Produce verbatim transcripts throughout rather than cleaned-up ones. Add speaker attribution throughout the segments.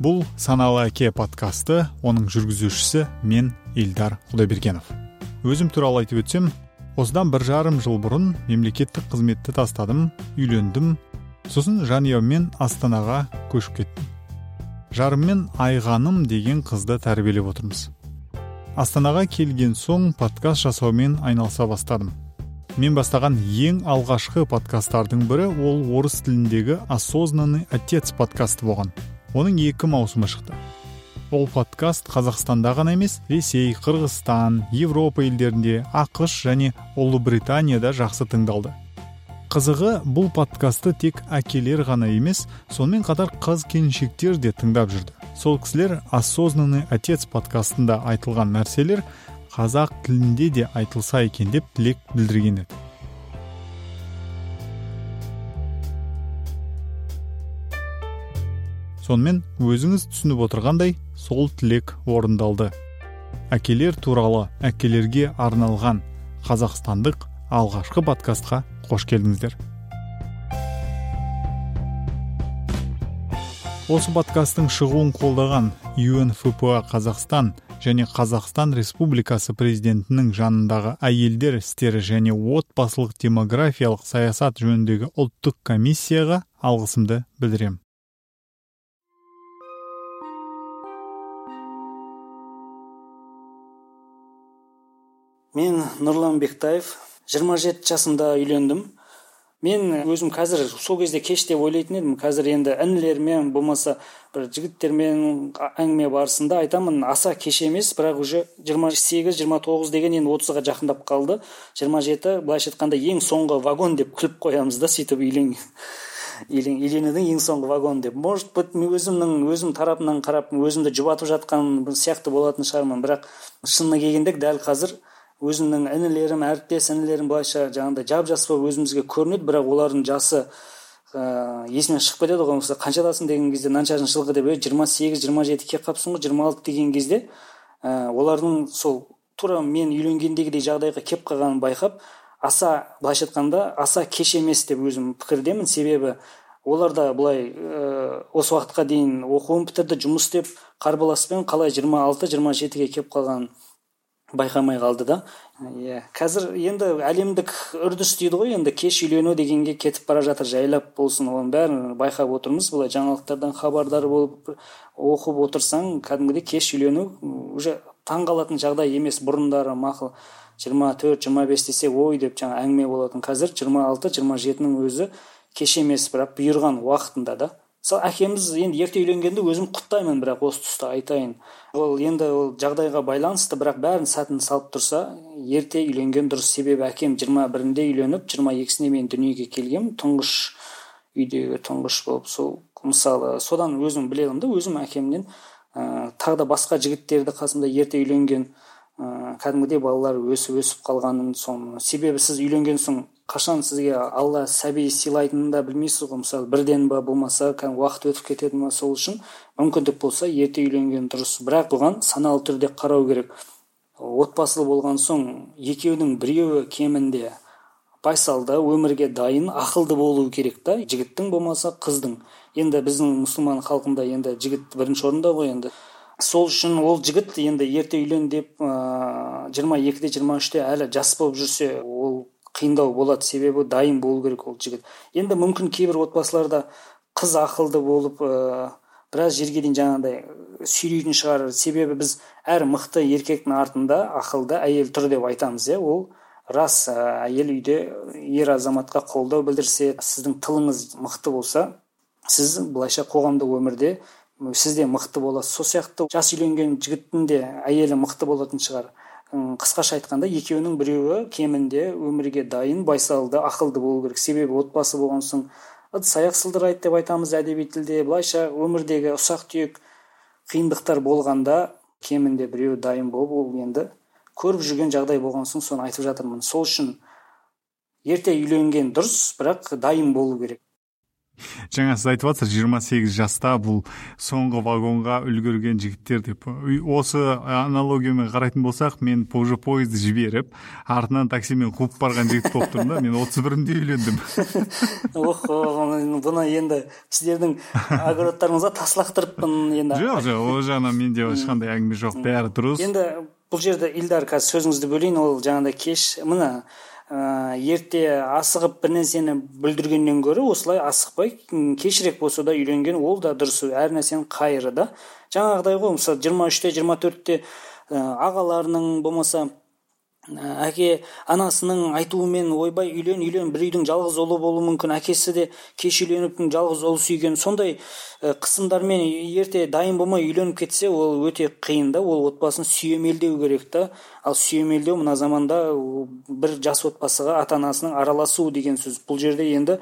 Speaker 1: Бұл «Саналы әке» подкасты, оның жүргізушісі мен Илдар Құдайбергенов. Өзім туралы айтып өтсем, осыдан бір жарым жыл бұрын мемлекеттік қызметті тастадым, үйлендім, сосын жанұяммен Астанаға көшіп кеттім. Жарыммен Айғаным деген қызды тәрбиелеп отырмыз. Астанаға келген соң подкаст жасаумен айналыса бастадым. Мен бастаған ең алғашқы подкасттардың бірі ол орыс тіліндегі «Осознанный отец» подкасты болған. Оның екі маусымы шықты. Ол подкаст Қазақстанда ғана емес, Ресей, Қырғызстан, Европа елдерінде, ақш және Ұлыбританияда жақсы тыңдалды. Қызығы, бұл подкасты тек әкелер ғана емес, сонымен қатар қыз-келіншектер де тыңдап жүрді. Сол кісілер «Осознанный отец» подкастында айтылған нәрселер қазақ тілінде де айтылса екен деп тілек білдірген еді. Сонымен өзіңіз түсініп отырғандай, сол тілек орындалды. Әкелер туралы, әкелерге арналған қазақстандық алғашқы подкастқа қош келдіңіздер. Осы подкасттың шығуын қолдаған ю эн эф пэ а Қазақстан және Қазақстан Республикасы президентінің жанындағы әйелдер істері және отбасылық демографиялық саясат жөніндегі ұлттық комиссияға алғысымды білдірем.
Speaker 2: Мен Нұрлан Бектаев, жиырма жеті жасымда үйлендім. Мен өзім қазір сол кезде кеш деп ойлайтын едім. Қазір енді інілермен, болмаса бір жігіттермен әңгіме барысында айтамын, аса кеш емес, бірақ уже жиырма сегіз жиырма тоғыз деген енді отызға жақындап қалды. жиырма жеті былайша айтқанда ең соңғы вагон деп күліп қоямыз да, сөйтіп үйлен үйленудің ең соңғы вагон деп. Может быть, өзімнің өзім тарапынан қарап, өзімді жұбатып жатқан сияқты болатын шығармын, бірақ шынына келгенде дәл қазір өзімнің інілерім, әріптес інілерім былайша жаңағыдай жап-жас болып өзімізге көрінеді, бірақ олардың жасы ә, есімнен шығып кетеді ғой. Мысалы, қаншадасың деген кезде наншасын жылғы деп, жиырма сегіз жиырма жеті келіп қалыпсың ғой, жиырма алты деген кезде ә, олардың сол тура мен үйленгендегідей жағдайға келіп қалғанын байқап, аса былайша айтқанда аса кеш емес деп өзім пікірдемін. Себебі олар да былай ә, осы уақытқа дейін оқуын бітірді, жұмыс істеп, қарбаласпен қалай жиырма алты жиырма жетіге келіп қалғанын байқамай қалды да. Иә, қазір енді әлемдік үрдіс дейді ғой, енді кеш үйлену дегенге кетіп бара жатыр, жайлап болсын, оның бәрін байқап отырмыз. Былай жаңалықтардан хабардар болып оқып отырсаң, кәдімгідей кеш үйлену уже таңғалатын жағдай емес. Бұрындары мақұл жиырма төрт жиырма бес десе ой деп жаңа әңгіме болатын. Қазір жиырма алты жиырма жетінің өзі кеш емес, бірақ бұйырған уақытында да. Сол әкеміз енді ерте үйленгенде өзім құттаймын, бірақ осы тұста айтайын. Ол енді ол жағдайға байланысты, бірақ бәрін сәтін салып тұрса, ерте үйленген дұрыс. Себебі әкем жиырма бірінде үйленіп, жиырма екісінде мен дүниеге келгем, тұңғыш үйдегі тұңғыш болып. Сол мысалы, содан өзім білемін да, өзім әкемнен ә, тағы да басқа жігіттерді қасымда ерте үйленген ә, кәдімгідей балалар өсіп-өсіп қалғанын. Соны себебі сіз үйленген соң қашан сізге Алла сәби сыйлайтынын да білмейсіз ғой. Мысалы, бірден ба болмаса, уақыт өтіп кетеді ме, сол үшін мүмкіндік болса ерте үйленген дұрыс. Бірақ бұған саналы түрде қарау керек. Отбасылы болған соң екеудің біреуі кемінде байсалды, өмірге дайын, ақылды болуы керек та, жігіттің болмаса қыздың. Енді біздің мұсылман халқында енді жігіт бірінші орында ғой енді. Сол үшін ол жігіт енді ерте үйлен деп жиырма екіде жиырма үште әлі жас болып жүрсе, ол қиындау болады. Себебі дайын болу керек ол жігіт. Енді мүмкін кейбір отбасыларда қыз ақылды болып ә, біраз жерге дейін жаңағыдай сүйрейтін шығар. Себебі біз әр мықты еркектің артында ақылды әйел тұр деп айтамыз. Е, ол рас. Әйел үйде ер азаматқа қолдау білдірсе, сіздің тылыңыз мықты болса, сіз былайша қоғамдық өмірде сізде мықты боласыз. Сол сияқты жас үйленген жігіттің де әйелі мықты болатын шығар. Қысқаша айтқанда, екеуінің біреуі кемінде өмірге дайын, байсалды, ақылды болу керек. Себебі отбасы болған соң ыдыс-аяқ сылдырайды деп айтамыз әдеби тілде. Былайша өмірдегі ұсақ-түйек қиындықтар болғанда кемінде біреуі дайын болып, ол енді көріп жүрген жағдай болған соң соны айтып жатырмын. Сол үшін ерте үйленген дұрыс, бірақ дайын болу керек.
Speaker 1: Жаңа сіз айтып жатсыз жиырма сегіз жаста бұл соңғы вагонға үлгерген жігіттер деп. Осы аналогиямен қарайтын болсақ, мен уже поезды жіберіп, артынан таксимен қуып барған жігіт болып тұрмын да, мен отыз бірімде үйлендім.
Speaker 2: Ох, бұны енді сіздердің огородтарыңызға тас лақтырыппын енді.
Speaker 1: Жоқ, жоқ, ол жағынан менде ешқандай әңгіме жоқ, бәрі дұрыс.
Speaker 2: Енді бұл жерде Илдар, қазір сөзіңізді бөлейін, ол жаңағыдай кеш, мына ерте асығып бір нәрсені бүлдіргеннен гөрі осылай асықпай кешірек болса да үйленген, ол да дұрыс, әр нәрсенің қайыры да. Жаңағыдай ғой, мысалы жиырма үште жиырма төртте ағаларының болмаса әке анасының айтуымен ойбай үйлен үйлен бір үйдің жалғыз ұлы болуы мүмкін, әкесі де кеш үйленіп жалғыз ұл сүйген, сондай қысымдармен ерте дайын болмай үйленіп кетсе, ол өте қиын да, ол отбасын сүйемелдеу керек та. Ал сүйемелдеу мына заманда бір жас отбасыға ата-анасының араласуы деген сөз. Бұл жерде енді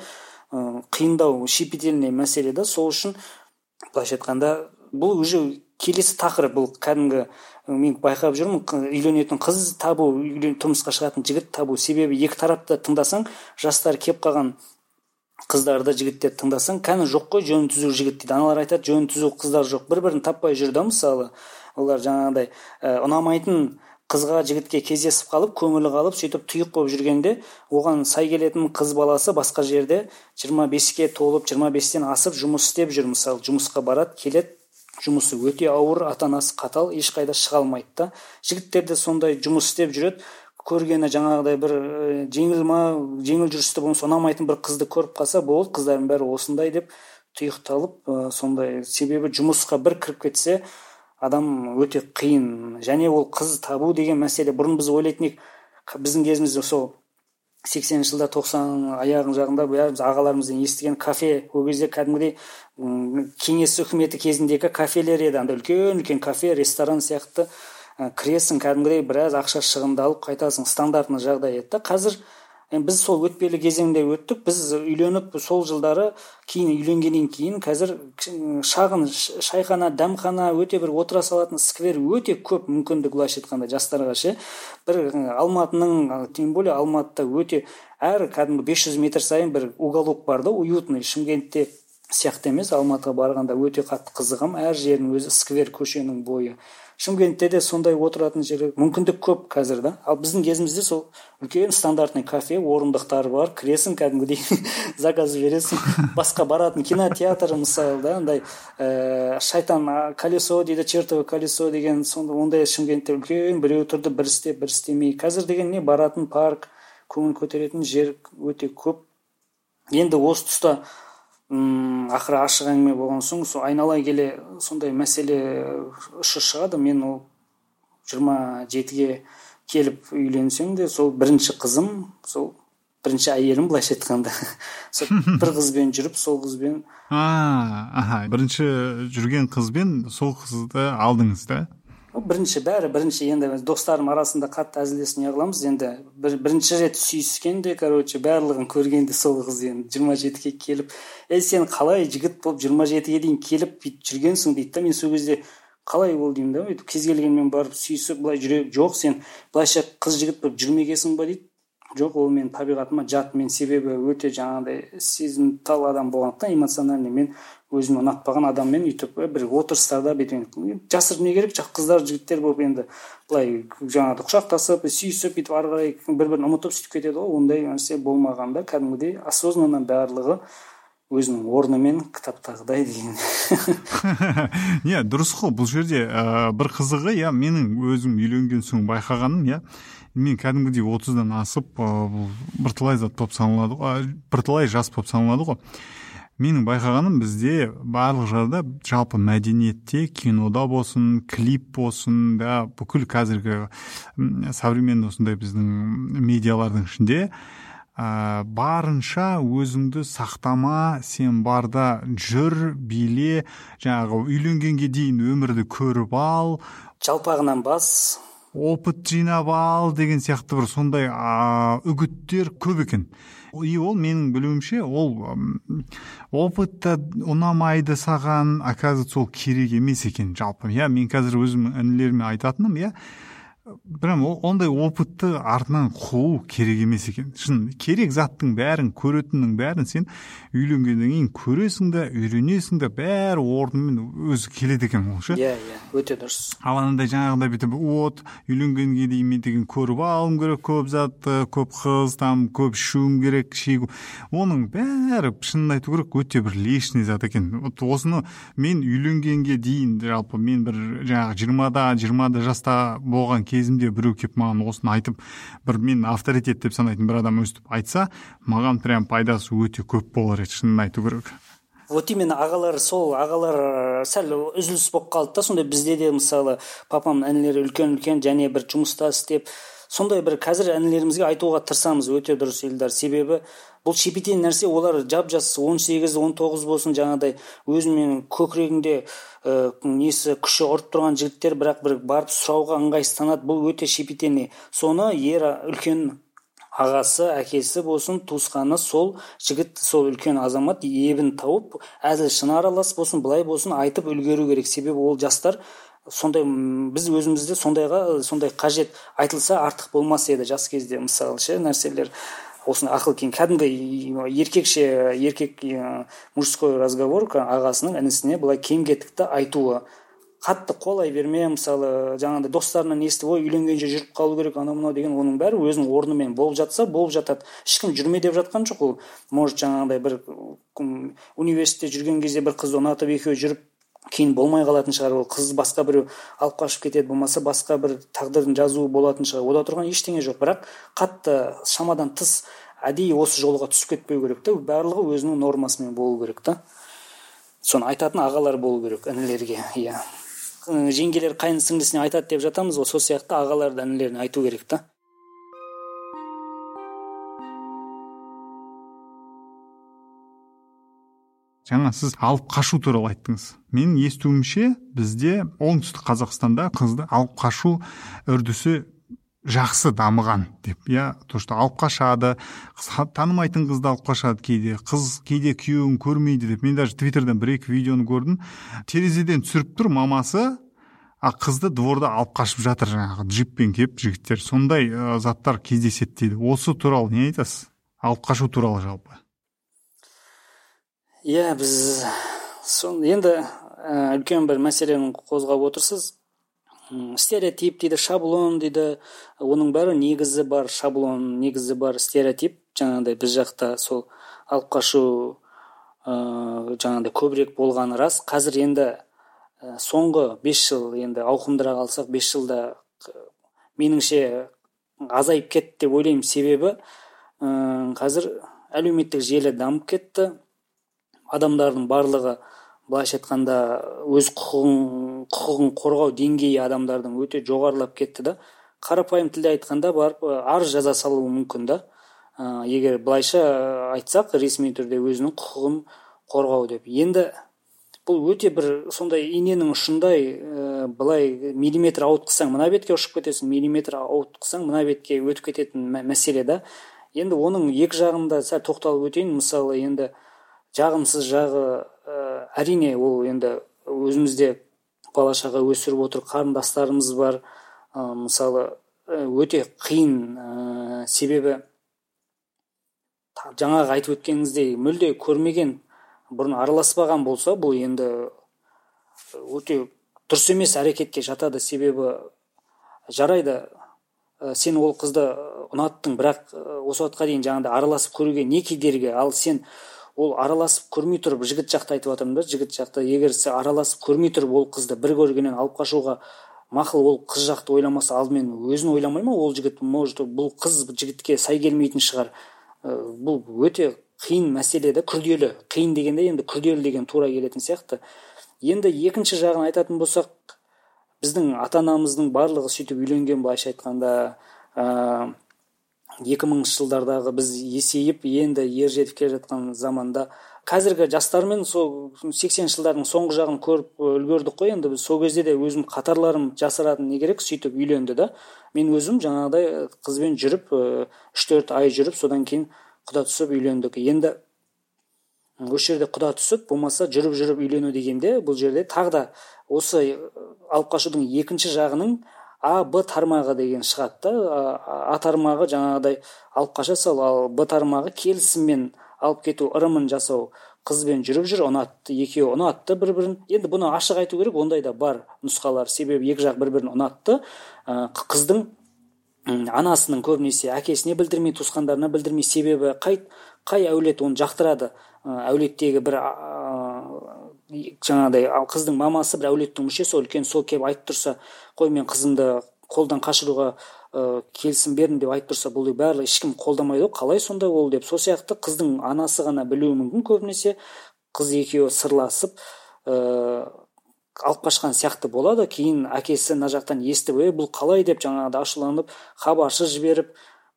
Speaker 2: қиындау, щепетильный мәселе да. Сол үшін былайша айтқанда бұл уже келесі тақырып, бұл кәдімгі мен байқап жүрмін, үйленетін қыз табу, тұрмысқа шығатын жігіт табу. Себебі екі тарапты тыңдасаң, жастар кеп қалған қыздарды, жігіттер тыңдасаң, кәні жоқ қой жөн түзу жігіт дейді. Аналар айтады, жөн түзу қыздар жоқ. Бір-бірін таппай жүрді, мысалы. Олар жаңағыдай ұнамайтын қызға, жігітке кездесіп қалып, көңілі қалып, сөйтіп тұйық болып жүргенде, оған сай келетін қыз баласы басқа жерде жиырма беске толып, жиырма бестен асып жұмыс істеп жүр, мысалы, жұмысқа барады, келеді, жұмысы өте ауыр, ата-анасы қатал, ешқайда шыға алмайды да. Жігіттер де сондай жұмыс істеп жүреді, көргені жаңағыдай бір жеңіл ма, жеңіл жүрісті болмаса ұнамайтын бір қызды көріп қалса, болды, қыздардың бәрі осындай деп тұйықталып, сондай. Себебі жұмысқа бір кіріп кетсе, адам өте қиын. Және ол қыз табу деген мәселе бұрын біз ойлайтын едік, біздің кезімізде сол сексенінші жылда тоқсан аяғын жағында біз ағаларымыздан естіген кафе, ол кезде кәдімгідей кеңес үкіметі кезіндегі кафелер еді, анда үлкен-үлкен кафе, ресторан сияқты, кіресің, кәдімгідей біраз ақша шығындалып қайтасың, стандартный жағдай еді. Қазір біз сол өтпелі кезеңде өттік, біз үйленіп сол жылдары, кейін үйленгеннен кейін қазір шағын шайхана, дәмхана, өте бір отыра салатын сквер өте көп мүмкіндік, былайша айтқанда жастарға ше. Бір Алматының, тем более Алматыда өте әр кәдімгі бес жүз метр сайын бір уголок бар да, уютный. Шымкентте сияқты емес, Алматыға барғанда өте қатты қызығам, әр жердің өзі сквер, көшенің бойы. Шымкентте де сондай отыратын жері мүмкіндік көп қазір да. Ал біздің кезімізде сол үлкен стандартный кафе, орындықтары бар, кіресің, кәдімгідей заказ бересің. Басқа баратын кинотеатр мысалы да, андай шайтан колесо дейді, чертово колесо деген, сонда ондай Шымкентте үлкен біреу тұрды, бір істеп, бір істемей. Қазір деген не, баратын парк, көңіл көтеретін жер өте көп. Енді осы тұста ақыры ашық әңгіме болған соң, сол айналай келе сондай мәселе ұшы шығады. Мен ол жиырма жетіге келіп үйленсем де, сол бірінші қызым, сол бірінші әйелім, былайша айтқанда. Сол бір қызбен жүріп, сол қызбен.
Speaker 1: Аха, бірінші жүрген қызбен сол қызды алдыңыз да?
Speaker 2: Бірінші, бәрі бірінші. Енді достарым арасында қатты әзілдесіп не қыламыз, енді бір, бірінші рет сүйіскенде, короче, барлығын көргенде сол қыз енді жиырма жетіге келіп, ей сен қалай жігіт болып жиырма жетіге дейін келіп жүргенсің дейді да. Мен сол кезде қалай ол деймін да, кез келгенмен барып сүйісіп былай жүре, жоқ, сен былайша қыз жігіт болып жүрмегесің ба дейді. Жоқ, ол мен табиғатыма жат. Мен себебі өте жаңағыдай сезімтал адам болғандықтан, эмоциональный, мен өзіме ұнатпаған адаммен үйтіп бір отырыстарда бетмен жасырып не керек, жақ қыздар жігіттер болып енді былай жаңағыдай құшақтасып, сүйісіп, бүйтіп ары қарай бір-бірін ұмытып сөйтіп кетеді ғой. Ондай нәрсе болмағанда, кәдімгідей осознанно барлығы өзінің орнымен кітаптағыдай деген.
Speaker 1: Не, дұрыс қой, бұл жерде бір қызығы, я менің өзім үйленген соң байқағаным, я мен кәдімгідей отыздан асып бірталай зат болып саналады ғой, бірталай жас болып саналады ғой. Менің байқағаным, бізде барлық жерде жалпы мәдениетте, кинода болсын, клип болсын, да, бүкіл қазіргі современный осындай біздің медиалардың ішінде ә, барынша өзіңді сақтама, сен барда жүр, биле, жаңағы үйленгенге дейін өмірді көріп ал,
Speaker 2: жалпағынан бас,
Speaker 1: опыт жинап ал деген сияқты бір сондай ә, үгіттер көп екен. И ол менің білуімше, ол опытта ұнамайды саған, оказывается, ол керек емес екен жалпы. Я, мен қазір өзім інілеріме айтатыным, я, прям ондай опытты артынан қуу керек емес екен. Шын керек заттың бәрін, көретіннің бәрін сен үйленгеннен кейін көресің да, үйренесің да, бәрі орнымен өзі келеді екен ол ше.
Speaker 2: Иә, иә, өте дұрыс.
Speaker 1: Ал анандай жаңағындай бүйтіп от үйленгенге дейін мен деген көріп алуым керек көп затты, көп қыз, там көп ішуім керек, шегу. Оның бәрі шынын айту керек өте бір лишний зат екен. Осыны мен үйленгенге дейін жалпы мен бір жаңағы жиырмада, жиырмада жаста болған кезімде біреу келіп маған осыны айтып, бір мен авторитет деп санайтын бір адам өстіп айтса, маған прям пайдасы өте көп болар еді, шынын айту керек.
Speaker 2: Вот именно ағалар, сол ағалар сәл үзіліс болып қалды да, сондай бізде де мысалы папам інілері үлкен-үлкен және бір жұмыста істеп, сондай бір қазір інілерімізге айтуға тырысамыз, өте дұрыс Эльдар, себебі бұл шепетен нәрсе, олар жап-жас он сегіз, он тоғыз болсын, жаңағыдай өзімен көкірегінде ә, несі күші ұрып тұрған жігіттер, бірақ бір барып сұрауға ыңғайсызданады, бұл өте шепетен. Соны ер үлкен ағасы, әкесі болсын, туысқаны сол жігіт, сол үлкен азамат ебін тауып, әзіл шыны аралас болсын, былай болсын айтып үлгеру керек. Себебі ол жастар сондай, біз өзімізде сондайға, сондай қажет айтылса артық болмас еді жас кезде, мысалы ше нәрселер. Осыны ақыл кең, кәдімгі еркекше, еркек мужской разговор ағасының інісіне былай кем-кетікті айтуы. Қатты қолай берме, мысалы жаңағыдай достарынан естіп, ой үйленгенше жүріп қалу керек, анау мынау деген, оның бәрі өзінің орнымен болып жатса, болып жатады. Ешкім жүрме деп жатқан жоқ ол. Может жаңағыдай бір университетте жүрген кезде бір қызды ұнатып екеуі жүріп кейін болмай қалатын шығар, ол қыз басқа біреу алып қашып кетеді, болмаса басқа бір тағдырдың жазуы болатын шығар. Ода тұрған ештеңе жоқ, бірақ қатты шамадан тыс әдейі осы жолға түсіп кетпеу керек та, барлығы өзінің нормасымен болу керек та. Соны айтатын ағалар болу керек інілерге. Иә. Жеңгелер қайын сіңлісіне айтады деп жатамыз ғой, сол сияқты ағалар да інілеріне айту керек та.
Speaker 1: Жаңа сіз алып қашу туралы айттыңыз. Мен естуімше бізде оңтүстік Қазақстанда қызды алып қашу үрдісі жақсы дамыған деп. Я, то, что алып қашады, танымайтын қызды алып қашады кейде, қыз кейде күйеуін көрмейді деп. Мен даже Твиттерден бір-екі видеоны көрдім. Терезеден түсіріп тұр мамасы, а қызды дворда алып қашып жатыр, жаңағы джиппен кеп жігіттер. Сондай ә, заттар кездеседі дейді. Осы туралы не айтасыз? Алып қашу туралы жалпы.
Speaker 2: Иә, біз сон енді үлкен бір мәселені қозғап отырсыз. Стереотип дейді, шаблон дейді, оның бәрі негізі бар, шаблон негізі бар, стереотип. Жаңағыдай біз жақта сол алып қашу ә, жаңағыдай көбірек болғаны рас. Қазір енді ә, соңғы бес жыл, енді ауқымдырақ алсақ, бес жылда меніңше азайып кетті деп ойлаймын. Себебі ә, қазір әлеуметтік желі дамып кетті. Адамдардың барлығы былайша айтқанда өз құқығын, құқығын қорғау деңгейі адамдардың өте жоғарылап кетті да. Қарапайым тілде айтқанда барып арыз жаза салуы мүмкін да. Ә, егер былайша айтсақ, ресми түрде өзінің құқығын қорғау деп. Енді бұл өте бір сондай иненің ұшындай, ә, былай миллиметр ауытқысаң мына бетке ұшып кетесің, миллиметр ауытқысаң мына бетке өтіп кететін мәселе да. Енді оның екі жағында сәл тоқталып өтейін. Мысалы, енді жағымсыз жағы ә, әрине ол енді өзімізде бала-шаға өсіріп отыр, қарындастарымыз бар. Ә, мысалы өте қиын, ә, себебі жаңағы айтып өткеніңіздей мүлде көрмеген, бұрын араласпаған болса, бұл енді өте дұрыс емес әрекетке жатады. Себебі жарайды, ә, сен ол қызды ұнаттың, бірақ осы уақытқа дейін жаңағыдай араласып көруге не кедергі? Ал сен ол араласып көрмей тұрып, жігіт жақта айтып жатырмын да, жігіт жақта, егер сен араласып көрмей тұрып ол қызды бір көргеннен алып қашуға мақұл, ол қыз жақты ойламаса, алдымен өзін ойламай ма ол жігіт? Может, бұл қыз жігітке сай келмейтін шығар. Бұл өте қиын мәселе де, күрделі. Қиын дегенде енді күрделі деген тура келетін сияқты. Енді екінші жағын айтатын болсақ, біздің ата-анамыздың барлығы сөйтіп үйленген, былайша айтқанда, ә, екі мыңыншы жылдардағы біз есейіп, енді ер жетіп келе жатқан заманда қазіргі жастармен сол сексенінші жылдардың соңғы жағын көріп үлгердік қой. Енді біз сол кезде де өзім қатарларым жасыратын не керек, сөйтіп үйленді да. Мен өзім жаңағыдай қызбен жүріп, үш төрт ай жүріп, содан кейін құда түсіп үйлендік. Енді осы жерде құда түсіп, болмаса жүріп-жүріп үйлену дегенде, бұл жерде тағы да осы алып қашудың екінші жағының А Б тармағы деген шығады да. А тармағы жаңағыдай алып қаша сал, ал Б тармағы келісіммен алып кету ырымын жасау. Қызбен жүріп жүр, ұнатты, екеуі ұнатты бір-бірін. Енді бұны ашық айту керек, ондай да бар нұсқалар. Себебі екі жақ бір-бірін ұнатты. Қыздың анасының көбінесе әкесіне білдірмей, туысқандарына білдірмей, себебі қай қай әулет оны жақтырады. Әулеттегі бір жаңағыдай қыздың мамасы бір әулеттің мүшесі, үлкен, сол келіп айтып тұрса, қой мен қызымды қолдан қашыруға келісім бердім деп айтып тұрса, бұл барлығы ешкім қолдамайды, қалай сонда ол деп. Сол сияқты қыздың анасы ғана білуі мүмкін көбінесе. Қыз екеуі сырласып алып қашқан сияқты болады. Кейін әкесі мына жақтан естіп, ей бұл қалай деп жаңағыда ашуланып, хабаршы жіберіп,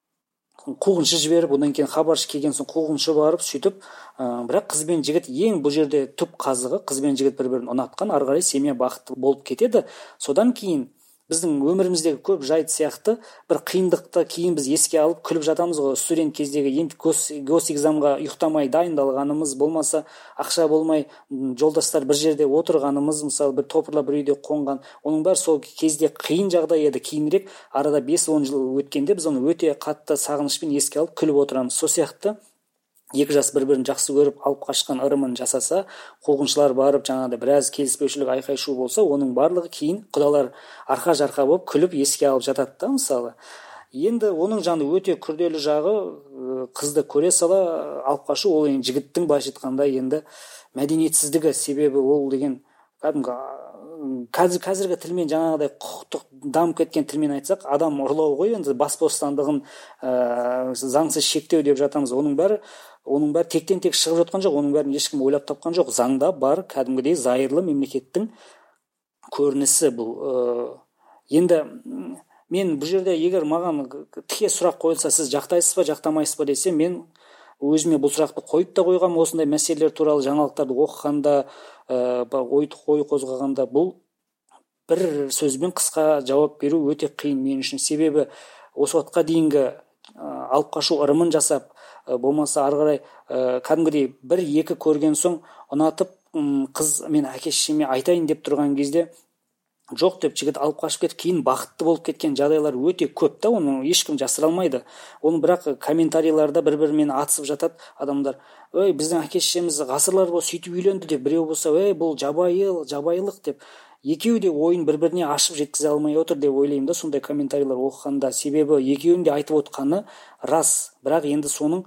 Speaker 2: қуғыншы жіберіп, одан кейін хабаршы келген соң қуғыншы барып сөйтіп, бірақ қыз бен жігіт ең бұл жерде түп қазығы, қыз бен жігіт бір-бірін ұнатқан, ары қарай семья бақытты болып кетеді. Содан кейін біздің өміріміздегі көп жайт сияқты бір қиындықты кейін біз еске алып күліп жатамыз ғой. Студент кездегі гос экзамға ұйықтамай дайындалғанымыз, болмаса ақша болмай жолдастар бір жерде отырғанымыз, мысалы бір топырлап бір үйде қонған, оның бәрі сол кезде қиын жағдай еді. Кейінірек арада бес он жыл өткенде біз оны өте қатты сағынышпен еске алып күліп отырамыз. Сол сияқты екі жас бір-бірін жақсы көріп алып қашқан ырымын жасаса, қуғыншылар барып жаңағыдай біраз келіспеушілік айқай-шу болса, оның барлығы кейін құдалар арқа-жарқа болып күліп еске алып жатады да, мысалы. Енді оның жаны өте күрделі жағы, қызды көре сала алып қашу, ол енді жігіттің былайша айтқанда енді мәдениетсіздігі. Себебі ол деген кәдімгі қазір қазіргі тілмен жаңағыдай құқықтық дамып кеткен тілмен айтсақ, адам ұрлау ғой, енді бас бостандығын ә, заңсыз шектеу деп жатамыз. Оның бәрі оның бәрі тектен тек шығып жатқан жоқ, оның бәрін ешкім ойлап тапқан жоқ. Заңда бар кәдімгідей зайырлы мемлекеттің көрінісі бұл. Ә, енді мен бұл жерде егер маған тіке сұрақ қойылса, сіз жақтайсыз ба, жақтамайсыз ба десе, мен өзіме бұл сұрақты қойып та қойғам. Осындай мәселелер туралы жаңалықтарды оқығанда, ой ой қозғағанда, бұл бір сөзбен қысқа жауап беру өте қиын мен үшін. Себебі осы уақытқа дейінгі алып қашу ырымын жасап, болмаса ары қарай кәдімгідей бір екі көрген соң ұнатып, қыз мен әке-шешеме айтайын деп тұрған кезде жоқ деп жігіт алып қашып кетіп, кейін бақытты болып кеткен жағдайлар өте көп та, оны ешкім жасыра алмайды. Оны бірақ комментарийлерда бір-бірімен атысып жатады адамдар. Ой, біздің әке-шешеміз ғасырлар бойы сөйтіп үйленді деп, біреу болса, ой, бұл жабайы, жабайылық деп. Екеуі де ойын бір-біріне ашып жеткізе алмай отыр деп ойлаймын да, сондай комментарийлер оқығанда. Себебі екеуінің де айтып отқаны рас, бірақ енді соның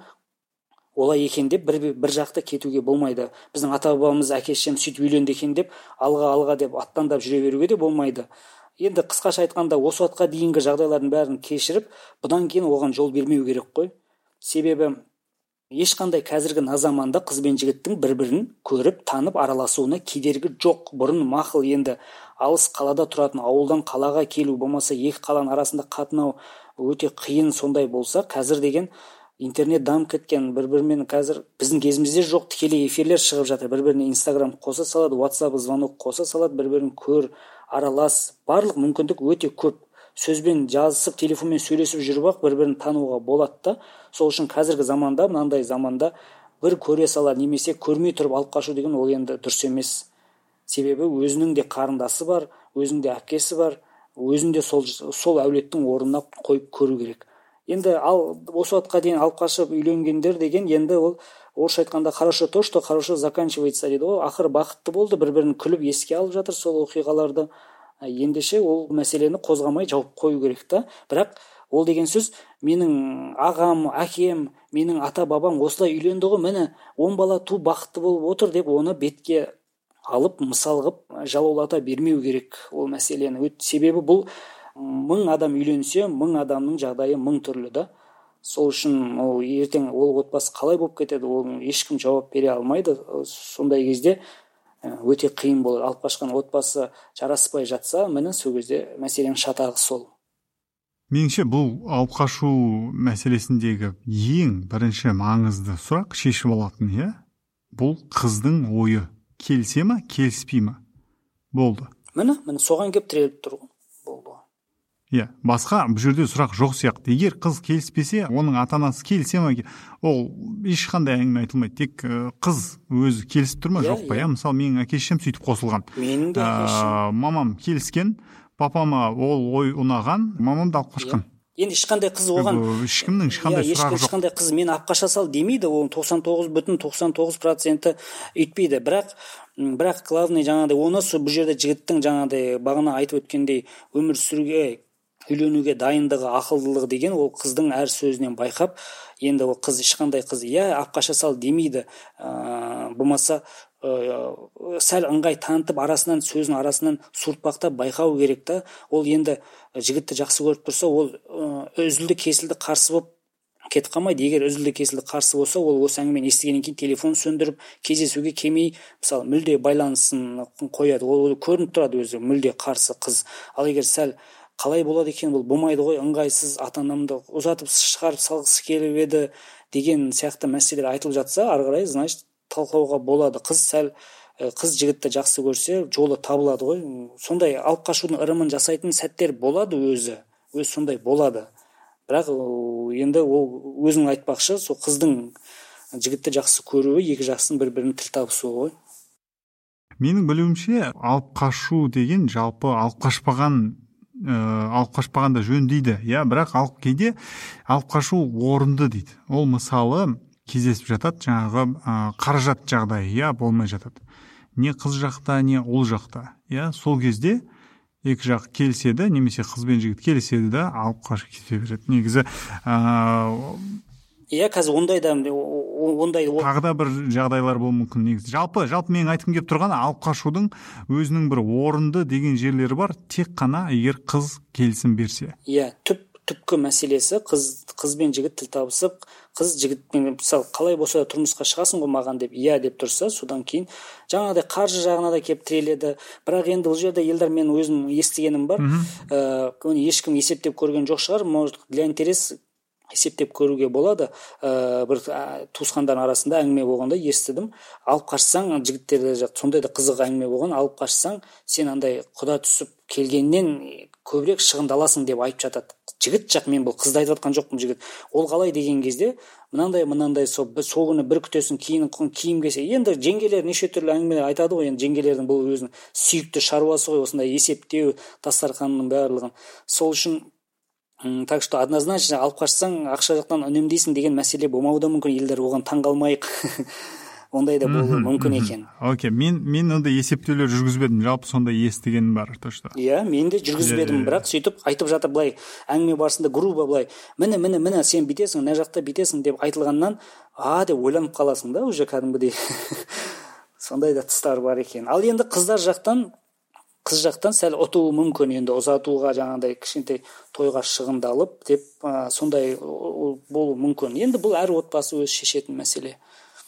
Speaker 2: олай екен деп бір, бір жақта кетуге болмайды. Біздің ата-бабамыз әке-шешеміз сөйтіп үйленді екен деп алға-алға деп аттандап жүре беруге де болмайды. Енді қысқаша айтқанда, осы уақытқа дейінгі жағдайлардың бәрін кешіріп, бұдан кейін оған жол бермеу керек қой. Себебі ешқандай қазіргі заманда қыз бен жігіттің бір-бірін көріп, танып, араласуына кедергі жоқ. Бұрын мақұл, енді алыс қалада тұратын ауылдан қалаға келу, болмаса екі қаланың арасында қатынау өте қиын сондай болса, қазір деген интернет дамып кеткен, бір-бірімен қазір біздің кезімізде жоқ, тікелей эфирлер шығып жатыр, бір-біріне Инстаграм қоса салады, WhatsApp звонок қоса салады, бір-бірін көр, аралас, барлық мүмкіндік өте көп. Сөзбен жазысып, телефонмен сөйлесіп жүріп ақ бір-бірін тануға болады да. Сол үшін қазіргі заманда, мынандай заманда бір көре сала немесе көрмей тұрып алып қашу деген ол енді дұрыс емес. Себебі өзінің де қарындасы бар, өзінің де әпкесі бар, өзінде сол сол әулеттің орнына қойып көру керек. Енді ал осы уақытқа дейін алып қашып үйленгендер деген енді ол орысша айтқанда хорошо то, что хорошо заканчивается дейді ғой. Ақыры бақытты болды, бір-бірін күліп еске алып жатыр сол оқиғаларды. Ендеше ол мәселені қозғамай жауып қою керек та. Бірақ ол деген сөз менің ағам, әкем, менің ата-бабам осылай үйленді ғой, міне он бала ту бақытты болып отыр деп оны бетке алып мысал қылып жалаулата бермеу керек ол мәселені. Себебі бұл мың адам үйленсе, мың адамның жағдайы мың түрлі да. Сол үшін ол ертең ол отбасы қалай болып кетеді, ол ешкім жауап бере алмайды. Сондай кезде өте қиын болады. Алып қашқан отбасы жараспай жатса, міне сол кезде мәселенің шатағы сол.
Speaker 1: Меніңше бұл алып қашу мәселесіндегі ең бірінші маңызды сұрақ шешіп алатын, иә? Бұл қыздың ойы келісе ме, келіспей ме? Болды.
Speaker 2: Міне, міне соған келіп тіреліп тұр ғой. Болды.
Speaker 1: Иә, басқа бұл жерде сұрақ жоқ сияқты. Егер қыз келіспесе, оның ата-анасы келісе ме, ол ешқандай әңгіме айтылмайды. Тек қыз өзі келісіп тұр ма, жоқ па? Иә, мысалы менің әке-шешем сөйтіп қосылған.
Speaker 2: Менің де әке-шешем.
Speaker 1: Мамам келіскен, папама ол ой ұнаған, мамам да алып қашқан.
Speaker 2: Енді ешқандай қыз оған
Speaker 1: ешкімнің ешқандай сұрағы жоқ.
Speaker 2: Ешқандай қыз мені алып қаша сал демейді, ол тоқсан тоғыз бүтін тоқсан тоғыз проценті үйтпейді. Бірақ бірақ главный жаңағыдай оны бұл жерде жігіттің жаңағыдай бағана айтып өткендей өмір сүруге, үйленуге дайындығы, ақылдылығы деген ол қыздың әр сөзінен байқап, енді ол қыз ешқандай қыз иә алып қаша сал демейді. Ә, болмаса ә, сәл ыңғай танытып арасынан сөзін арасынан суыртпақтап байқау керек та. Ол енді жігітті жақсы көріп тұрса, ол үзілді кесілді қарсы болып кетіп қалмайды. Егер үзілді кесілді қарсы болса, ол осы әңгімені естігеннен кейін телефон сөндіріп, кездесуге келмей, мысалы, мүлде байланысын қояды. Ол көрініп тұрады өзі мүлде қарсы қыз. Ал егер сәл қалай болады екен, бұл болмайды ғой, ыңғайсыз, ата-анамды ұзатып шығарып салғысы келіп еді деген сияқты мәселелер айтылып жатса, ары қарай, значит, талқылауға болады. Қыз сәл қыз жігітті жақсы көрсе, жолы табылады ғой. Сондай алып қашудың ырымын жасайтын сәттер болады өзі. Өз сондай болады. Бірақ енді ол өзің айтпақшы, сол қыздың жігітті жақсы көруі, екі жақтың бір-бірін тіл табысуы ғой.
Speaker 1: Менің білуімше, алып қашу деген жалпы алып қашпаған алып қашпағанда жөн дейді. Я, бірақ алып кейде алып қашу орынды дейді. Ол мысалы кездесіп жатады, жаңағы қаражат жағдайы, я, болмай жатады. Не қыз жақта, не ол жақта. Я, сол кезде екі жақ келіседі, немесе қыз бен жігіт келіседі да алып қашып кете береді. Негізі
Speaker 2: иә, қазір ондай да ондай
Speaker 1: тағы да бір жағдайлар болуы мүмкін. Негізі жалпы жалпы менің айтқым келіп тұрғаны, алып қашудың өзінің бір орынды деген жерлері бар, тек қана егер қыз келісім берсе.
Speaker 2: Иә, түп түпкі мәселесі қыз қыз бен жігіт тіл табысып, қыз жігітпен мысалы қалай болса да тұрмысқа шығасың ғой маған деп иә деп тұрса, содан кейін жаңағыдай қаржы жағына да келіп тіреледі. Бірақ енді бұл жерде Елдар, мен өзім естігенім бар. Оны ешкім есептеп көрген жоқ шығар, может для интерес есептеп көруге болады. Ә, бір туысқандар арасында әңгіме болғанда естідім. Алып қашсаң, жігіттерде сондай да қызық әңгіме болған, алып қашсаң, сен андай құда түсіп келгеннен көбірек шығындаласың деп айтып жатады. Жігіт жақ, мен бұл қызды айтып жатқан жоқпын, жігіт. Ол қалай деген кезде, мынандай мынандай сол сол күні бір күтесің, кейін киім кесе. Енді жеңгелер неше түрлі әңгімелер айтады ғой, енді жеңгелердің бұл өзінің сүйікті шаруасы ғой, осындай есептеу, дастарханның барлығын. Сол үшін так что однозначно алып қашсаң ақша жақтан үнемдейсің деген мәселе болмауы да мүмкін. Елдер оған таңғалмайық. Ондай да болуы мүмкін екен.
Speaker 1: Окей, мен мен ондай есептеулер жүргізбедім. Жалпы сондай естігенім бар, то что.
Speaker 2: Иә, мен де жүргізбедім, бірақ сөйтіп айтып жатыр былай, әңгіме барысында грубо былай, міне міне міне сен бүйтесің, мына жақта бүйтесің деп айтылғаннан, а деп ойланып қаласың да, уже кәдімгідей. Сондай да тұстар бар екен. Ал енді қыздар жақтан қыз жақтан сәл ұтуы мүмкін, енді ұзатуға жаңағыдай кішкентай тойға шығындалып деп ә, сондай болуы мүмкін. Енді бұл әр отбасы өз шешетін мәселе.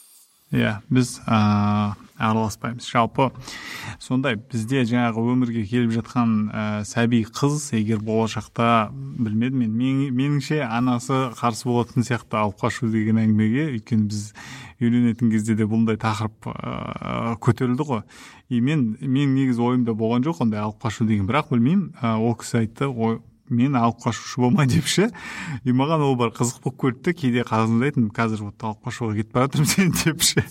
Speaker 1: Иә, біз ә, араласпаймыз. Жалпы сондай бізде жаңағы өмірге келіп жатқан ә, сәби қыз, егер болашақта білмедім мен, мен меніңше анасы қарсы болатын сияқты алып қашу деген әңгімеге, өйткені біз үйленетін кезде де бұндай тақырып ә, көтерілді ғой. И мен мен негізі ойымда болған жоқ ондай алып қашу деген, бірақ білмеймін, ә, ол кісі айтты, ой, мен алып қашушы болма депші. И маған ол бар қызық болып көрді, кейде қалжыңдайтын, қазір вот алып қашуға кетіп бара жатырмын сен депші.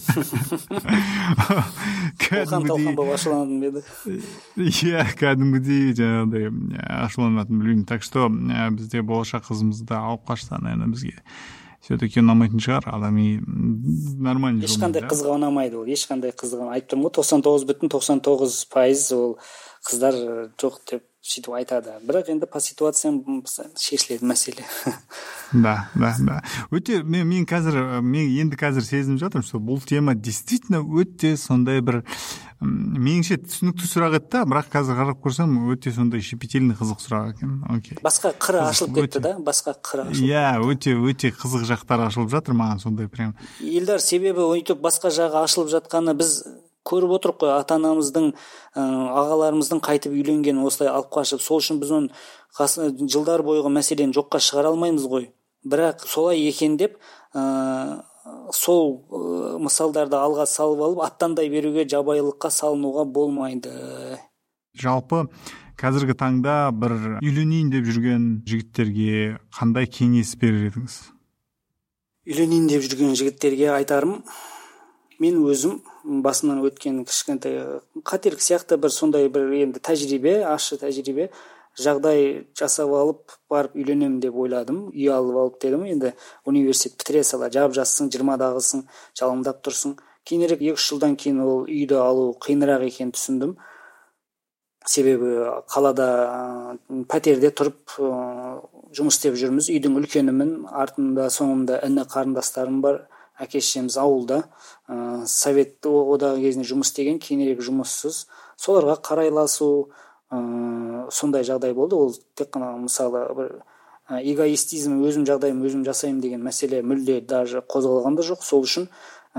Speaker 2: Талқан-талқан болып ашуланатын еді.
Speaker 1: Иә, кәдімгідей жаңағыдай ашуланатын білмеймін. Так что бізде болашақ қызымызды алып қашса, наверное, бізге все-таки ұнамайтын шығар, адами нормально.
Speaker 2: Ешқандай қызға ұнамайды ол, ешқандай қызға. Айтып тұрмын ғой, тоқсан тоғыз бүтін тоқсан тоғыз пайыз ол қыздар жоқ деп сөйтіп айтады. Бірақ енді по ситуациям шешіледі мәселе.
Speaker 1: Да, да, да. Өте мен, мен қазір мен енді қазір сезініп жатырмын, что бұл тема действительно өте сондай бір меніңше түсінікті сұрақ еді да, бірақ қазір қарап көрсем өте сондай щепетильный қызық сұрақ екен. Окей.
Speaker 2: Басқа қыры ашылып кетті да, басқа қыры ашылып.
Speaker 1: Иә, өте өте қызық жақтар ашылып жатыр маған сондай прям.
Speaker 2: Елдар, себебі өйтіп басқа жағы ашылып жатқаны біз көріп отырық қой, ата-анамыздың, ағаларымыздың қайтып үйленген осылай алып қашып, сол үшін біз оны жылдар бойғы мәселені жоққа шығара алмаймыз ғой. Бірақ солай екен деп, ә, сол ә, мысалдарды алға салып алып, аттандай беруге, жабайылыққа салынуға болмайды.
Speaker 1: Жалпы қазіргі таңда бір үйленейін деп жүрген жігіттерге қандай кеңес берер едіңіз?
Speaker 2: Үйленейін деп жүрген жігіттерге айтарым, мен өзім басымнан өткен кішкентай қателік сияқты бір сондай бір енді тәжірибе, ащы тәжірибе, жағдай жасап алып барып үйленемін деп ойладым, үй алып алып дедім. Енді университет бітіре сала жап жассың, жиырмадағысың, жалындап тұрсың. Кейінірек екі үш жылдан кейін ол үйді алу қиынырақ екенін түсіндім. Себебі қалада пәтерде тұрып жұмыс істеп жүрміз. Үйдің үлкенімін, артында соңымда іні қарындастарым бар. Әке-шешеміз ауылда, совет одағы кезінде жұмыс істеген, кейінірек жұмыссыз. Соларға қарайласу, сондай жағдай болды. Ол тек қана мысалы бір эгоистизм, өзім жағдайым өзім жасаймын деген мәселе мүлде даже қозғалған да жоқ. Сол үшін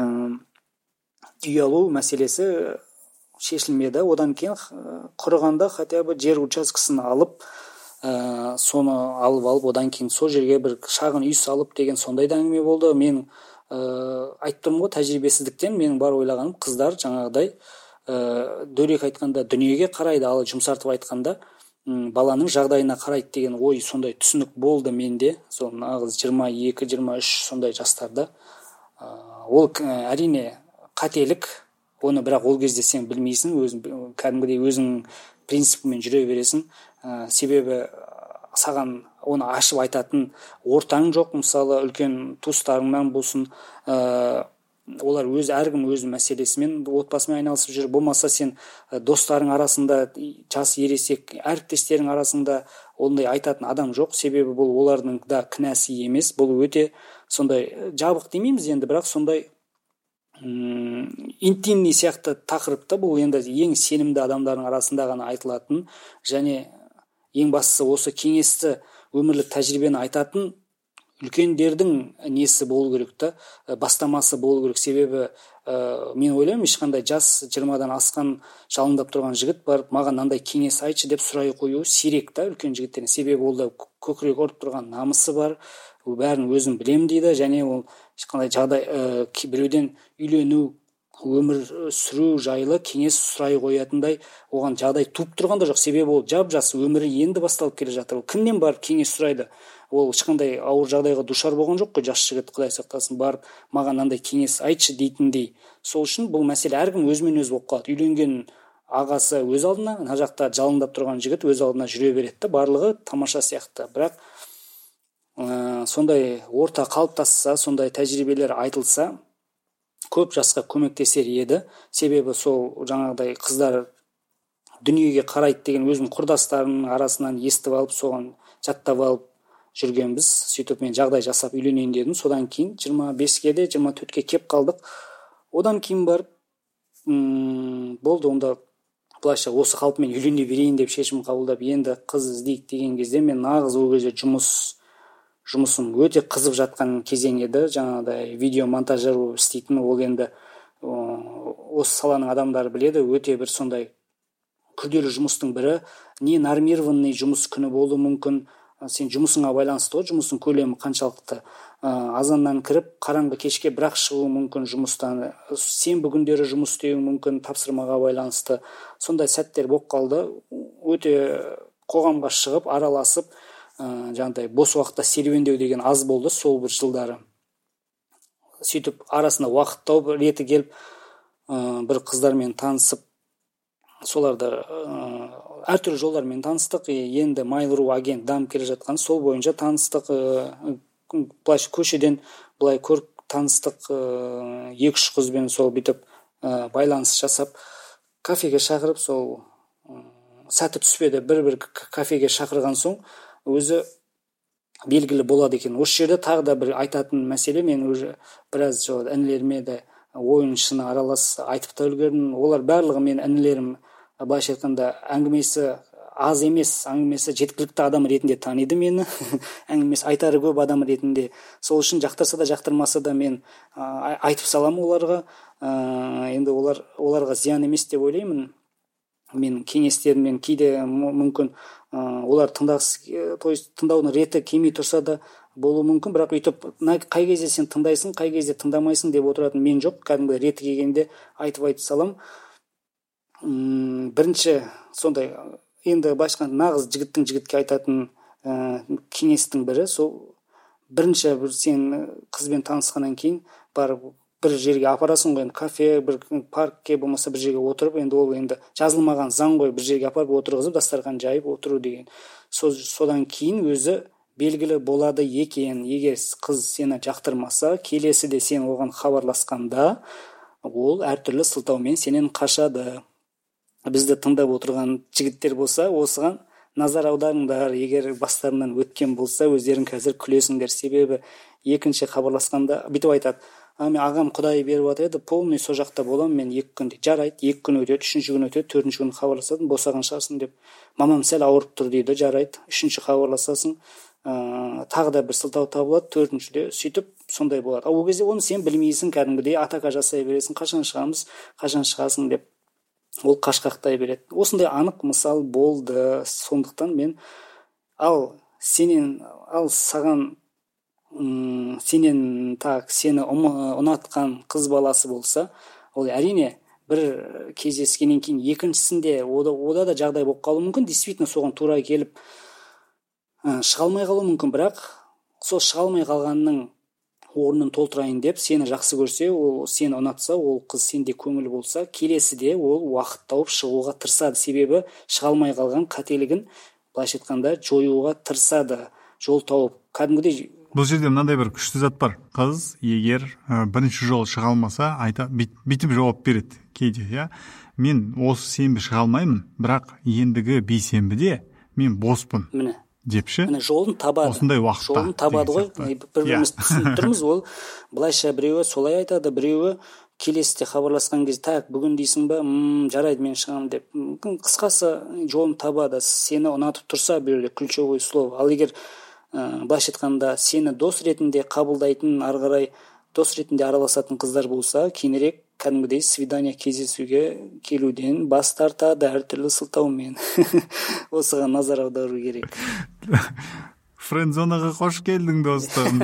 Speaker 2: үй алу мәселесі шешілмеді. Одан кейін құрығанда хотя бы жер учаскесін алып, соны алып алып, одан кейін сол жерге бір шағын үй салып деген сондай да әңгіме болды. Мен айтып тұрмын ғой, тәжірибесіздіктен менің бар ойлағаным, қыздар жаңағыдай дөрекі айтқанда дүниеге қарайды, ал жұмсартып айтқанда баланың жағдайына қарайды деген ой, сондай түсінік болды менде. Сол нағыз жиырма екі жиырма үш сондай жастарда. Ол әрине қателік, оны бірақ ол кезде сен білмейсің, өзің кәдімгідей өзің принципімен жүре бересің. Себебі саған оны ашып айтатын ортаң жоқ. Мысалы үлкен туыстарыңнан болсын, олар өз әркім өз мәселесімен, отбасымен айналысып жүр. Болмаса сен достарың арасында, жас ересек әріптестерің арасында ондай айтатын адам жоқ. Себебі бұл олардың да кінәсі емес. Бұл өте сондай жабық демейміз енді, бірақ сондай интимный сияқты тақырыпта. Бұл енді ең сенімді адамдардың арасында ғана айтылатын, және ең бастысы осы кеңесті, өмірлік тәжірибені айтатын үлкендердің несі болу керек та, бастамасы болу керек. Себебі ә, мен ойлаймын, ешқандай жас жиырмадан асқан жалындап тұрған жігіт барып маған мынандай кеңес айтшы деп сұрай қою сирек та үлкен жігіттерден. Себебі ол да көкірек ұрып тұрған намысы бар, ол бәрін өзім білем дейді, және ол ешқандай жағдай ә, біреуден үйлену, өмір сүру жайлы кеңес сұрай қоятындай оған жағдай туып тұрған да жоқ. Себебі ол жап жас, өмірі енді басталып келе жатыр. Ол кімнен барып кеңес сұрайды? Ол ешқандай ауыр жағдайға душар болған жоқ қой, жас жігіт, Құдай сақтасын, барып маған мынандай кеңес айтшы дейтіндей. Сол үшін бұл мәселе әркім өзімен өзі болып қалады. Үйленген ағасы өз алдына, мына жақта жалындап тұрған жігіт өз алдына жүре береді. Барлығы тамаша сияқты. Бірақ ә, сондай орта қалыптасса, сондай тәжірибелер айтылса, көп жасқа көмектесер еді. Себебі сол жаңағыдай қыздар дүниеге қарайды деген өзім құрдастарымның арасынан естіп алып, соған жаттап алып жүргенбіз. Сөйтіп мен жағдай жасап үйленейін дедім. Содан кейін жиырма беске де жиырма төртке кеп қалдық. Одан кейін барып болды, онда былайша осы қалпымен үйлене берейін деп шешім қабылдап, енді қыз іздейік деген кезде мен нағыз ол кезде жұмыс жұмысым өте қызып жатқан кезең еді. Жаңағыдай видео монтажер болып істейтін, ол енді осы саланың адамдары біледі, өте бір сондай күрделі жұмыстың бірі. Не нормированный жұмыс күні болуы мүмкін, сен жұмысыңа байланысты ғой, жұмыстың көлемі қаншалықты. Азаннан кіріп қараңғы кешке бірақ шығуы мүмкін жұмыстан, сенбі күндері жұмыс істеуі мүмкін тапсырмаға байланысты. Сондай сәттер болып қалды. Өте қоғамға шығып араласып, жаңағыдай бос уақытта серуендеу деген аз болды сол бір жылдары. Сөйтіп арасында уақыт тауып реті келіп бір қыздармен танысып, соларды әртүрлі жолдармен таныстық. Енді Mail.ru агент дамып келе жатқан, сол бойынша таныстық. Былай көшеден былай көріп таныстық. Екі-үш қызбен сол бүйтіп байланыс жасап, кафеге шақырып, сол сәті түспеді. Бір-бір кафеге шақырған соң өзі белгілі болады екен. Осы жерде тағы да бір айтатын мәселе, мен уже біраз жол інілеріме де ойыншыны аралас айтып та үлгердім. Олар барлығы мен інілерім, былайша айтқанда әңгімесі аз емес, әңгімесі жеткілікті адам ретінде таниды мені. Әңгімесі айтары көп адам ретінде. Сол үшін жақтырса да жақтырмаса да мен айтып саламын оларға. Енді олар оларға зиян емес деп ойлаймын. Мен кеңестеріммен кейде мүмкін олар тыңдағысы, то есть тыңдаудың реті келмей тұрса да болуы мүмкін, бірақ өйтіп қай кезде сен тыңдайсың, қай кезде тыңдамайсың деп отыратын мен жоқ. Кәдімгі реті келгенде айтып айтып салам. Бірінші сондай, енді башқан нағыз жігіттің жігітке айтатын ә, кеңестің бірі сол, бірінші бір сен қызбен танысқаннан кейін барып бір жерге апарасың ғой, енді кафе, бір паркке болмаса бір жерге отырып, енді ол енді жазылмаған заң ғой, бір жерге апарып отырғызып дастархан жайып отыру деген. Содан кейін өзі белгілі болады екен. Егер қыз сені жақтырмаса, келесіде сен оған хабарласқанда ол әртүрлі сылтаумен сенен қашады. Бізді тыңдап отырған жігіттер болса, осыған назар аударыңдар. Егер бастарынан өткен болса, өздерің қазір күлесіңдер. Себебі екінші хабарласқанда бүйтіп айтады: а мен ағам құдай беріп жатыр еді, полный со жақта боламын мен екі күнде. Жарайды, екі күн өтеді, үшінші күн өтеді, төртінші күн хабарласатын, босаған шығарсың деп. Мамам сәл ауырып тұр дейді, жарайды, үшінші хабарласасың, ә, тағы да бір сылтау табылады, төртіншіде сөйтіп сондай болады. Ал ол кезде оны сен білмейсің, кәдімгідей атака жасай бересің, қашан шығамыз, қашан шығасың деп. Ол қашқақтай береді. Осындай анық мысал болды. Сондықтан мен ал сенен ал саған м сенен так сені ұнатқан қыз баласы болса, ол әрине бір кездескеннен кейін екіншісінде ода, ода да жағдай болып қалуы мүмкін. Действительно соған тура келіп ә, шыға алмай қалуы мүмкін, бірақ сол шыға алмай қалғанның орнын толтырайын деп сені жақсы көрсе, ол сені ұнатса, ол қыз сенде көңілі болса, келесіде ол уақыт тауып шығуға тырысады. Себебі шыға алмай қалған қателігін былайша айтқанда жоюға тырысады, жол тауып. Кәдімгідей
Speaker 1: бұл жерде мынандай бір күшті зат бар. Қыз егер ә, бірінші жол шыға алмаса, айта бүйтіп жауап береді кейде, иә. Мен осы сенбі шыға алмаймын, бірақ ендігі бейсенбіде мен боспын.
Speaker 2: Міне
Speaker 1: депші.
Speaker 2: Міне жолын табады.
Speaker 1: Осындай уақытта.
Speaker 2: Жолын табады ғой. Бір-бірімізді түсініп тұрмыз. Ол былайша біреуі солай айтады, біреуі келесіде хабарласқан кезде, так, бүгін дейсің ба, м жарайды, мен шығамын деп. Қысқасы жолын табады. Сені ұнатып тұрса, біреулер ключевой слово. Ал егер ә, былайша айтқанда сені дос ретінде қабылдайтын, ары қарай дос ретінде араласатын қыздар болса, кейінірек кәдімгідей свидание кездесуге келуден бас тартады әртүрлі сылтаумен. Осыған назар аудару керек.
Speaker 1: Френдзонаға қош келдің, достым.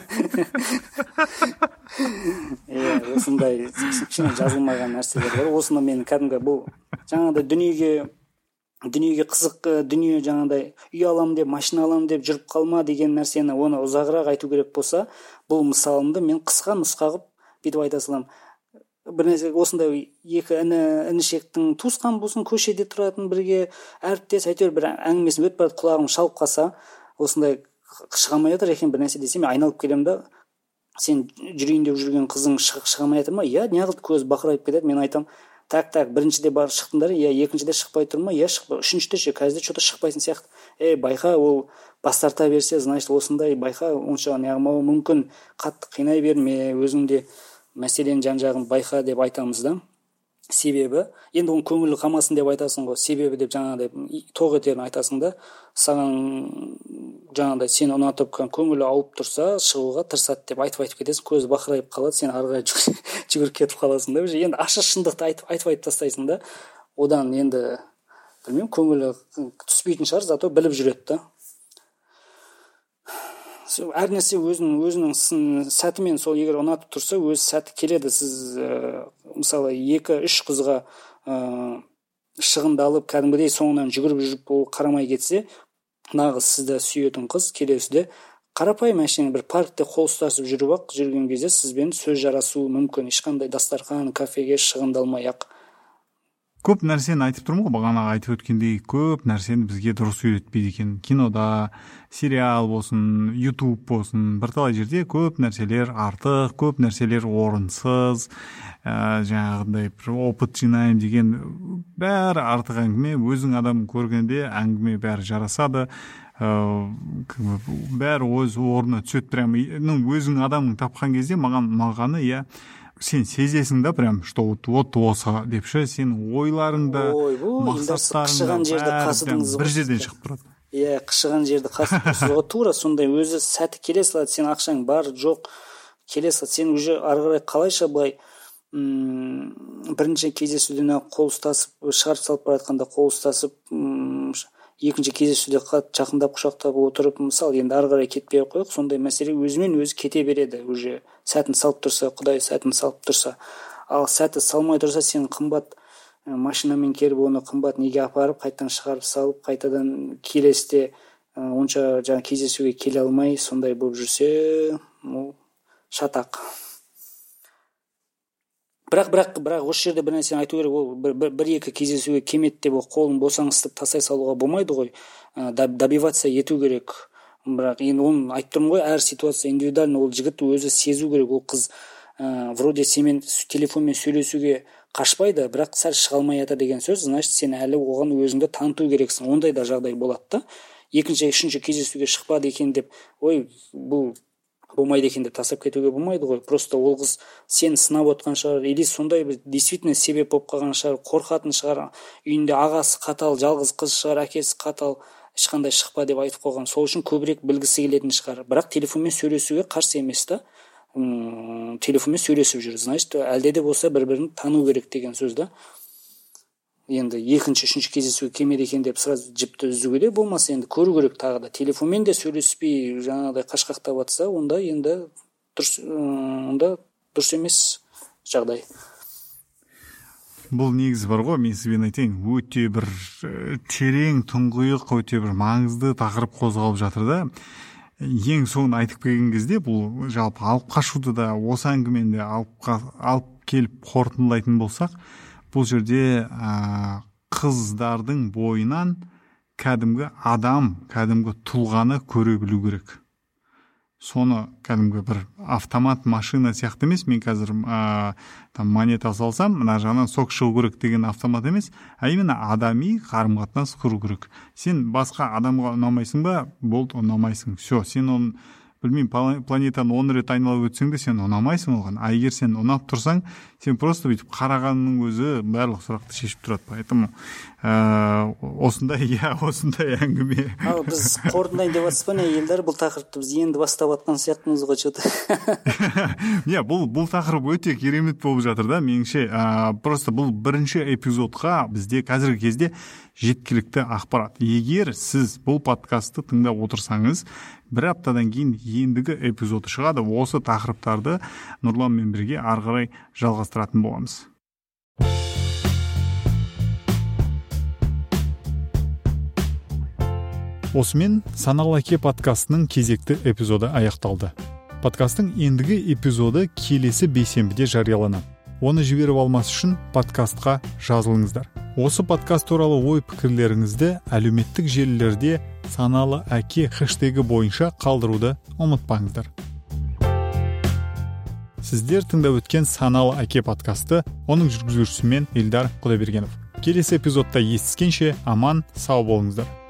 Speaker 2: Иә, осындай кішкене жазылмаған нәрселер бар. Осыны мен кәдімгі бұл жаңағыдай дүниеге дүниеге қызық дүние, жаңағыдай үй аламын деп, машина аламын деп жүріп қалма деген нәрсені оны ұзағырақ айту керек болса, бұл мысалымды мен қысқа нұсқа қылып бүйтіп айта саламын. Бір нәрсе, осындай екі іні інішектің туысқан болсын, көшеде тұратын бірге әріптес, әйтеуір бір әңгімесін өтіп барады, құлағым шалып қалса, осындай шыға алмай жатыр екен бір нәрсе десе, мен айналып келемін да, сен жүрейін деп жүрген қызың шыға алмай жатыр ма? Иә, неғылып көз бақырайып кетеді. Мен айтамын, так так біріншіде бар шықтыңдар, иә, екіншіде шықпай тұр ма? Иә, шықпай. Үшіншіде ше, қазір что-то шықпайтын сияқты. Ей, байқа, ол бас тарта берсе, значит, осындай, байқа, онша неғылмауы мүмкін, қатты қинай берме, өзіңде мәселен жан-жағын байқа деп айтамыз да. Себебі, енді оның көңілі қалмасын деп айтасың ғой. Себебі деп жаңағыдай тоқ етерін айтасың да, саған жаңағыдай сені ұнатып көңілі ауып тұрса, шығуға тырысады деп айтып-айтып кетесің, көзі бақырайып қалады, сен ары қарай жүгіріп кетіп қаласың да. Енді ашық шындықты айтып-айтып тастайсың да. Одан енді білмеймін, көңілі түспейтін шығар, зато біліп жүреді да. Әр нәрсе өзінің өзінің сәтімен, сол егер ұнатып тұрса, өз сәті келеді. Сіз ә, мысалы екі үш қызға ә, шығындалып кәдімгідей соңынан жүгіріп жүріп ол қарамай кетсе, нағыз сізді сүйетін қыз келесіде қарапайым әшейін бір паркте қол ұстасып жүріп ақ жүрген кезде сізбен сөз жарасуы мүмкін. Ешқандай дастархан, кафеге шығындалмай-ақ.
Speaker 1: Көп нәрсені айтып тұрмын ғой, бағанағы айтып өткендей, көп нәрсені бізге дұрыс үйретпейді екен. Кинода, сериал болсын, ютуб болсын, бірталай жерде көп нәрселер артық, көп нәрселер орынсыз, ә, жаңағыдай бір опыт жинаймын деген бәрі артық әңгіме. Өзің адам көргенде әңгіме бәрі жарасады, ә, бәрі өз орнына түседі. Прямо өзің адамың тапқан кезде маған мағаны, иә, сен сезесің да, прям, что вот вот осы депші, сен ойларыңда, мақсаттарыңда бір жерден шығып тұрады.
Speaker 2: Иә, қышыған жерді қасып тұрсыз ғой, тура сондай өзі сәті келе салады, сен ақшаң бар, жоқ, келе салады, сен уже ары қарай қалайша былай бірінші кездесуден қол ұстасып, шығарып салып бара жатқанда қол ұстасып, екінші кездесуде жақындап құшақтап отырып, мысалы, енді ары қарай кетпей қойық, сондай мәселе өзімен өзі кете береді. Уже сәтін салып тұрса, Құдай сәтін салып тұрса. Ал сәті салмай тұрса, сен қымбат машинамен келіп, оны қымбат неге апарып, қайтадан шығарып салып, қайтадан келесіде онша жаңа кездесуге келе алмай, сондай болып жүрсе, ол шатақ. бірақ бірақ бірақ осы жерде бір нәрсені айту керек, ол бір, бір екі кездесуге кемеді деп ол қолын босаңсытып тастай салуға болмайды ғой, добиваться ету керек. Бірақ енді оны айтып тұрмын ғой, әр ситуация индивидуально, ол жігіт өзі сезу керек. Ол қыз ә, вроде сенімен телефонмен сөйлесуге қашпайды, бірақ сәл шыға алмай жатыр деген сөз, значит сен әлі оған өзіңді таныту керексің. Ондай да жағдай болады да. Екінші, үшінші кездесуге шықпады екен деп, ой, бұл болмайды екен деп тастап кетуге болмайды ғой. Просто ол қыз сен сынап отқан шығар, или сондай бір действительно себеп болып қалған шығар, қорқатын шығар, үйінде ағасы қатал, жалғыз қыз шығар, әкесі қатал, ешқандай шықпа деп айтып қойған. Сол үшін көбірек білгісі келетін шығар. Бірақ телефонмен сөйлесуге қарсы емес та. М- телефонмен сөйлесіп жүр, значит, әлде де болса бір-бірін тану керек деген сөз да. Енді екінші, үшінші кездесуге келмеді екен деп сразу жіпті үзуге де болмаса, енді көру керек тағы да. Телефонмен де сөйлеспей жаңағыдай қашқақтап жатса, онда енді дұрыс, онда дұрыс емес жағдай.
Speaker 1: Бұл негізі бар ғой, мен сізбен айтайын, өте бір терең, тұңғиық, өте бір маңызды тақырып қозғалып жатыр да. Ең соңын айтып келген кезде, бұл жалпы алып қашуды да осы әңгімені де алып, алып келіп қорытындылайтын болсақ, бұл жерде ә, қыздардың бойынан кәдімгі адам, кәдімгі тұлғаны көре білу керек. Соны кәдімгі бір автомат машина сияқты емес, мен қазір ә, там монета салсам, мына жағынан сок шығу керек деген автомат емес, а именно адами қарым-қатынас құру керек. Сен басқа адамға ұнамайсың ба, болды, ұнамайсың. Все, сен оны білмеймін, планетаны он рет айналып өтсең де сен ұнамайсың оған. А егер сен ұнап тұрсаң, сен просто бүйтіп қарағанның өзі барлық сұрақты шешіп тұрады. Поэтому ә, осындай, иә, осындай әңгіме.
Speaker 2: Ал біз қорытындайын деп жатсыз ба не, елдар? Бұл тақырыпты біз енді бастап жатқан сияқтымыз ғой, что-то.
Speaker 1: Иә, бұл бұл тақырып өте керемет болып жатыр да, меніңше. Ә, просто бұл бірінші эпизодқа бізде қазіргі кезде жеткілікті ақпарат. Егер сіз бұл подкастты тыңдап отырсаңыз, бір аптадан кейін ендігі эпизоды шығады. Осы тақырыптарды Нұрланмен бірге ары қарай жалғастыратын боламыз. Осымен Саналы әке подкастының кезекті эпизоды аяқталды. Подкасттың ендігі эпизоды келесі бейсенбіде жарияланады. Оны жіберіп алмас үшін подкастқа жазылыңыздар. Осы подкаст туралы ой пікірлеріңізді әлеуметтік желілерде Саналы әке хэштегі бойынша қалдыруды ұмытпаңыздар. Сіздер тыңдап өткен Саналы әке подкасты, оның жүргізушісімен Ильдар Құдайбергенов. Келесі эпизодта естіскенше аман, сау болыңыздар.